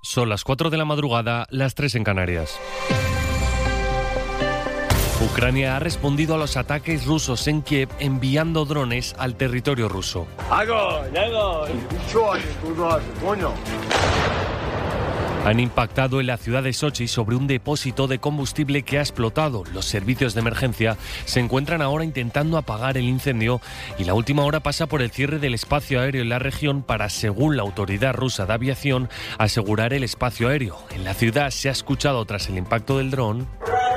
Son las 4 de la madrugada, las 3 en Canarias. Ucrania ha respondido a los ataques rusos en Kiev enviando drones al territorio ruso. Han impactado en la ciudad de Sochi sobre un depósito de combustible que ha explotado. Los servicios de emergencia se encuentran ahora intentando apagar el incendio y la última hora pasa por el cierre del espacio aéreo en la región para, según la autoridad rusa de aviación, asegurar el espacio aéreo. En la ciudad se ha escuchado tras el impacto del dron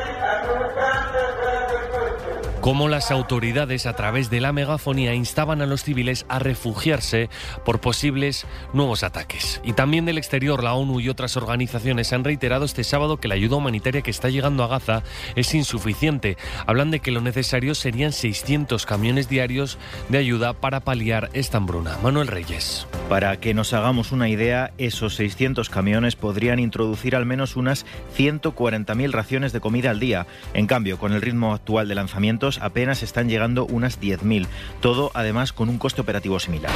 cómo las autoridades, a través de la megafonía, instaban a los civiles a refugiarse por posibles nuevos ataques. Y también del exterior, la ONU y otras organizaciones han reiterado este sábado que la ayuda humanitaria que está llegando a Gaza es insuficiente. Hablan de que lo necesario serían 600 camiones diarios de ayuda para paliar esta hambruna. Manuel Reyes. Para que nos hagamos una idea, esos 600 camiones podrían introducir al menos unas 140.000 raciones de comida al día. En cambio, con el ritmo actual de lanzamientos, apenas están llegando unas 10.000. Todo, además, con un coste operativo similar.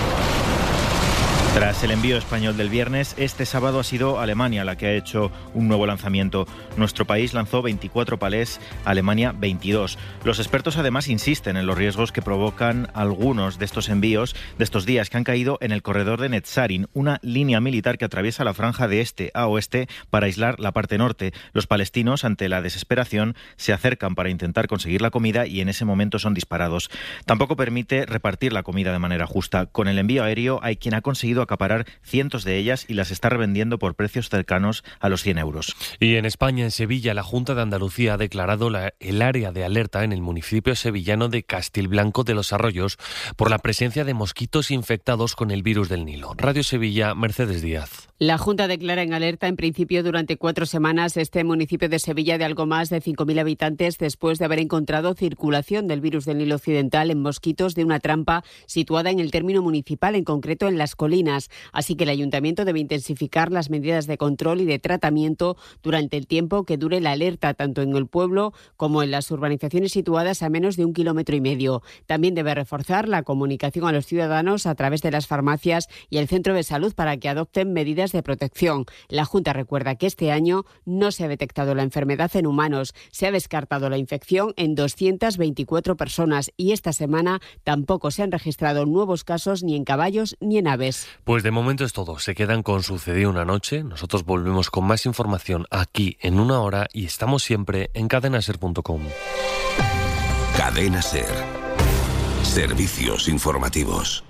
Tras el envío español del viernes, este sábado ha sido Alemania la que ha hecho un nuevo lanzamiento. Nuestro país lanzó 24 palés, Alemania 22. Los expertos además insisten en los riesgos que provocan algunos de estos envíos de estos días que han caído en el corredor de Netzarin, una línea militar que atraviesa la franja de este a oeste para aislar la parte norte. Los palestinos, ante la desesperación, se acercan para intentar conseguir la comida y en ese momento son disparados. Tampoco permite repartir la comida de manera justa. Con el envío aéreo hay quien ha conseguido acaparar cientos de ellas y las está revendiendo por precios cercanos a los 100 euros. Y en España, en Sevilla, la Junta de Andalucía ha declarado el área de alerta en el municipio sevillano de Castilblanco de los Arroyos por la presencia de mosquitos infectados con el virus del Nilo. Radio Sevilla, Mercedes Díaz. La Junta declara en alerta en principio durante 4 semanas este municipio de Sevilla de algo más de 5.000 habitantes después de haber encontrado circulación del virus del Nilo Occidental en mosquitos de una trampa situada en el término municipal, en concreto en Las Colinas. Así que el Ayuntamiento debe intensificar las medidas de control y de tratamiento durante el tiempo que dure la alerta, tanto en el pueblo como en las urbanizaciones situadas a menos de 1,5 kilómetros. También debe reforzar la comunicación a los ciudadanos a través de las farmacias y el centro de salud para que adopten medidas de protección. La Junta recuerda que este año no se ha detectado la enfermedad en humanos, se ha descartado la infección en 224 personas y esta semana tampoco se han registrado nuevos casos ni en caballos ni en aves. Pues de momento es todo. Se quedan con Sucedió una noche. Nosotros volvemos con más información aquí en 1 hora y estamos siempre en cadenaser.com. Cadena Ser. Servicios informativos.